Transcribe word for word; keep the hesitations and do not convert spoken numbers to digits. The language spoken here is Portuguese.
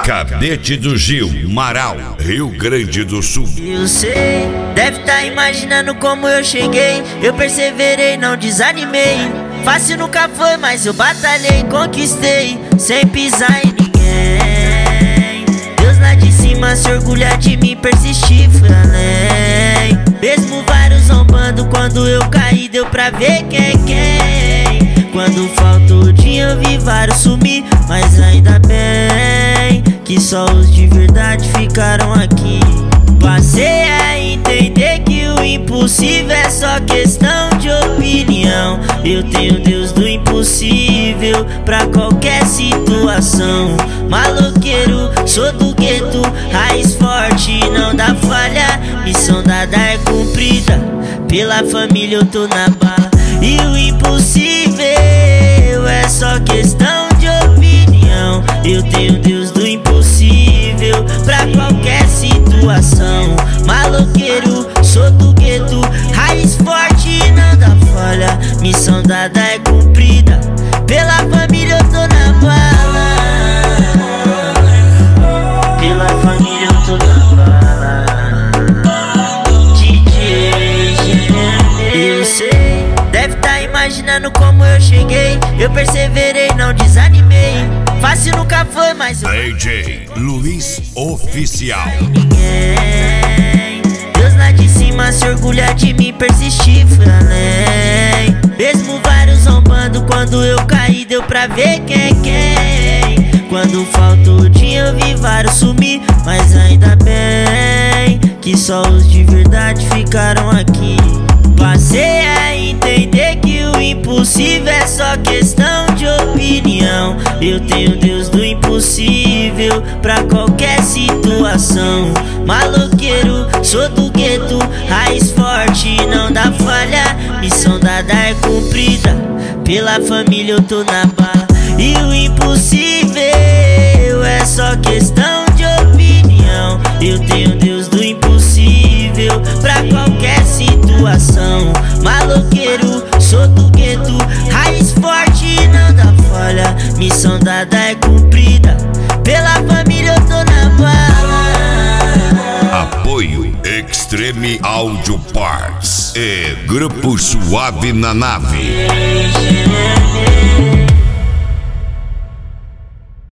Cadete do Gil, Marau, Rio Grande do Sul. Eu sei, deve tá imaginando como eu cheguei. Eu perseverei, não desanimei. Fácil nunca foi, mas eu batalhei, conquistei, sem pisar em ninguém. Deus lá de cima se orgulha de mim, persisti, fui além. Mesmo vários zombando, quando eu caí deu pra ver quem é quem. Quando faltou dia eu vi vários sumir, mas ainda bem que só os de verdade ficaram aqui. Passei a entender que o impossível é só questão de opinião. Eu tenho Deus do impossível pra qualquer situação. Maloqueiro, sou do gueto, raiz forte, não dá falha. Missão dada é cumprida, pela família eu tô na bala. E o impossível é só questão de opinião. Eu tenho Deus do impossível pra qualquer situação. Maloqueiro, sou do gueto, raiz forte, não dá falha. Missão dada é cumprida, pela família eu tô na bala. Pela família eu tô na bala. D J, eu sei, deve tá imaginando como eu cheguei. Eu perseverei, não desanimei. Fácil nunca foi, mas eu D J Luiz Oficial. ninguém. Deus lá de cima se orgulha de mim, persisti, fui além. Mesmo vários zombando, quando eu caí deu pra ver quem é quem. Quando faltou dia eu vi vários sumir, mas ainda bem que só os de verdade ficaram aqui. Passei a entender que o impossível é só questão de opinião. Eu tenho Deus do impossível pra qualquer situação. Maloqueiro, sou do gueto, raiz forte, não dá falha. Missão dada é cumprida, pela família eu tô na bala. E o impossível é só questão de opinião. Eu tenho Deus do impossível pra qualquer situação. Maloqueiro, sou do gueto, raiz forte, não dá falha. Missão dada é cumprida, pela família eu tô na bala. Apoio Extreme Audio Parts e Grupo Suave na Nave.